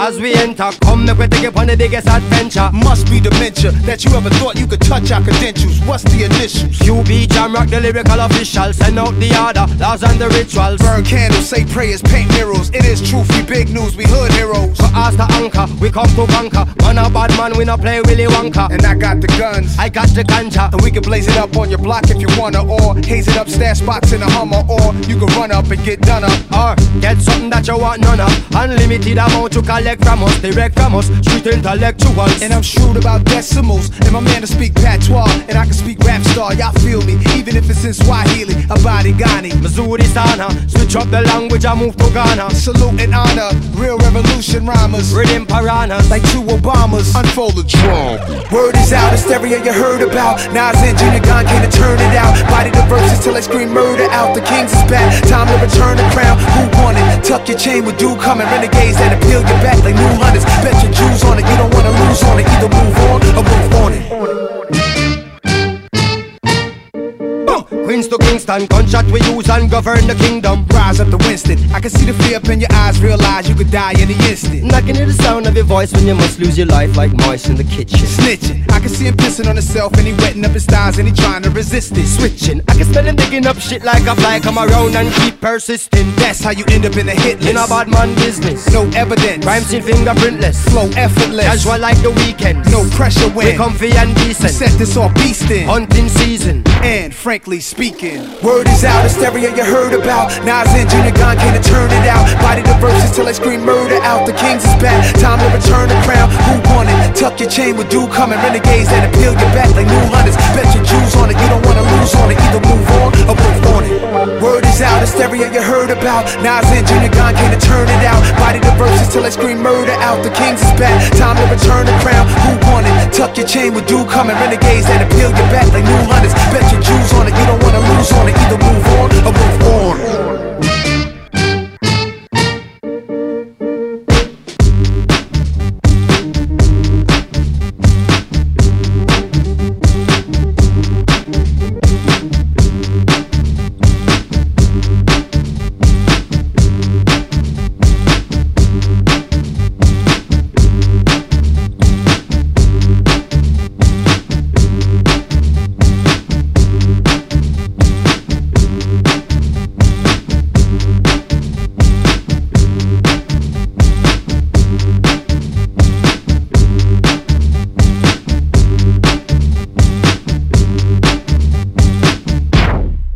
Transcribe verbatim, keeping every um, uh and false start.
As we enter, come make we take it on the biggest adventure. Must be dementia that you ever thought you could touch our credentials. What's the initials? Q B Jam Rock, the lyrical official. Send out the order, laws and the rituals. Burn candles, say prayers, paint murals. It is truth, we big news, we hood heroes. For us to anchor, we come to conquer. Man a bad man, we not play Willy Wonka. And I got the guns, I got the ganja. and we can blaze it up on your block if you wanna. Or haze it up, stash spots in a Hummer. Or you can run up and get done up. Or get something that you want none of. Unlimited amount to collect from us, direct from us, street intellectuals. And I'm shrewd about decimals, and my man to speak patois, and I can speak rap star, y'all feel me, even if it's in Swahili, Abadi Ghani, Missouri Sana, switch up the language, I move to Ghana. Salute and honor, real revolution rhymers, Rhythm piranhas, like two Obamas, unfold the drum. Word is out, hysteria you heard about. Nas and Junior Gong came to turn it out. Body the verses till I scream murder out. The Kings is back, time to return the crown. Who won it? Tuck your chain with dude coming. Renegades that appeal your back like new hunters. Bet your Jews on it, you don't wanna lose on it. Either move on or move on it. Queens to Kingston, gunshot we use and govern the kingdom. Rise up to Winston, I can see the fear up in your eyes. Realize you could die in an instant. I can hear the sound of your voice when you must lose your life like mice in the kitchen. Snitching, I can see him pissing on himself and he wetting up his thighs and he trying to resist it. Switching, I can smell him digging up shit like a fly. Come around and keep persisting. That's how you end up in a hit list. In a bad man business, no evidence, rhymes in fingerprintless, flow effortless, casual like the weekend. no pressure when we comfy and decent. Set this off beastin', hunting season. And frankly speaking, word is out, hysteria you heard about. Nas and Junior Gong came to turn it out. Body the verses till I scream murder out. The Kings is back, time to return the crown. Who won it? Tuck your chain with dude coming. Renegades that appeal your back like new hunters. Bet your Jews on it, you don't wanna lose on it. Either move on or move on it. Word is out, hysteria you heard about. Nas and Junior Gong came to turn it out. Body the verses till I scream murder out. The Kings is back, time to return the crown. Who won it? Tuck your chain with dude coming. Renegades that appeal your back like new hunters. Bet your Jews on it, you don't wanna lose on it. Either move on or move on.